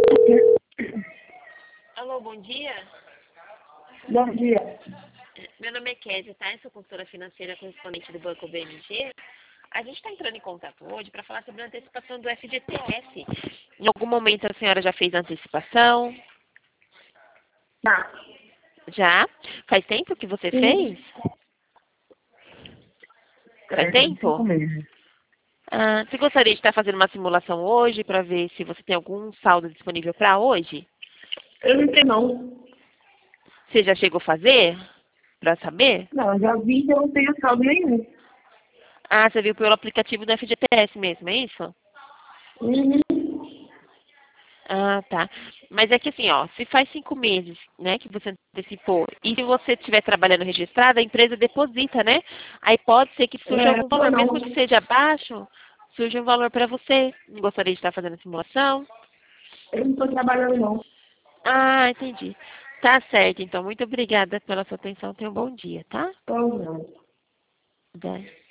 Alô, bom dia. Bom dia. Meu nome é Kézia, tá? Eu sou consultora financeira correspondente do Banco BMG. A gente está entrando em contato hoje para falar sobre a antecipação do FGTS. Em algum momento a senhora já fez a antecipação? Tá. Já? Faz tempo que você fez? Sim. Faz Tem 5 tempo? meses. Ah, você gostaria de estar fazendo uma simulação hoje para ver se você tem algum saldo disponível para hoje? Eu não sei não. Você já chegou a fazer? Para saber? Não, já vi que eu não tenho saldo nenhum. Ah, você viu pelo aplicativo do FGTS mesmo, é isso? Uhum. Ah, tá. Mas é que assim, ó, se faz 5 meses, né, que você antecipou, e se você estiver trabalhando registrado, a empresa deposita, né? Aí pode ser que surja algum valor, mesmo que Não. seja baixo, surja um valor para você. Não gostaria de estar fazendo a simulação? Eu não estou trabalhando não. Ah, entendi. Tá certo, então. Muito obrigada pela sua atenção. Tenha um bom dia, tá? Então, não. Bye.